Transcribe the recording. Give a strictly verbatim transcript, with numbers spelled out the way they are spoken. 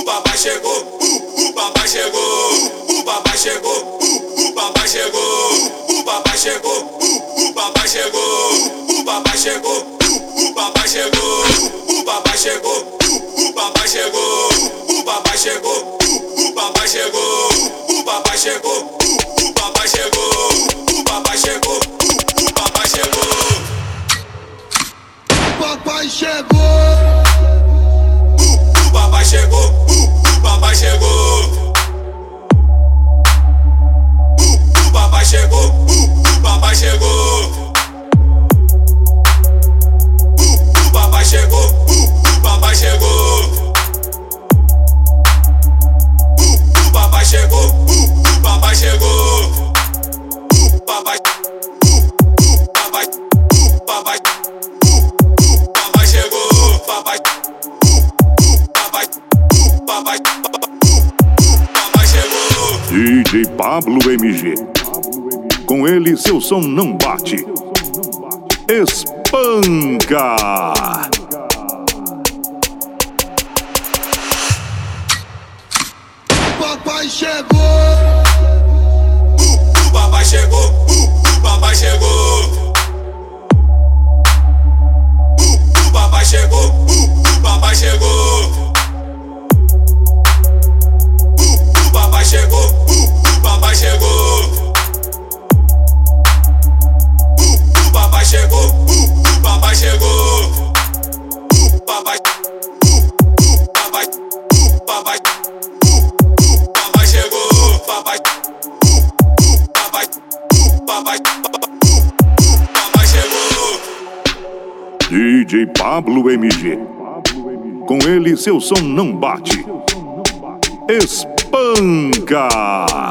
papai chegou, uh, o papai chegou, o papai chegou, uh, o papai chegou, o papai chegou, uh, o papai chegou, o papai chegou, uh, o papai chegou, o papai chegou, uh, o papai chegou, o papai chegou, uh, o papai chegou, o papai chegou, uh, o papai chegou, o papai chegou, uh, o papai chegou. Papai chegou. O papai chegou, o papai chegou. O papai chegou, o papai chegou. O papai chegou, o papai chegou. O papai chegou, o papai chegou. O papai, o papai, o papai, o papai chegou, papai. Papai, papai chegou. D J Pablo M G. Com ele seu som não bate. Espanca. Papai chegou. O papai chegou. O papai chegou. O papai chegou. O papai chegou. O papai chegou, o papai chegou. O papai chegou, o papai chegou. O papai, o papai, o papai, o papai chegou. Papai, o papai, o papai, o papai chegou. D J Pablo M G. Com ele seu som não bate. Espanca.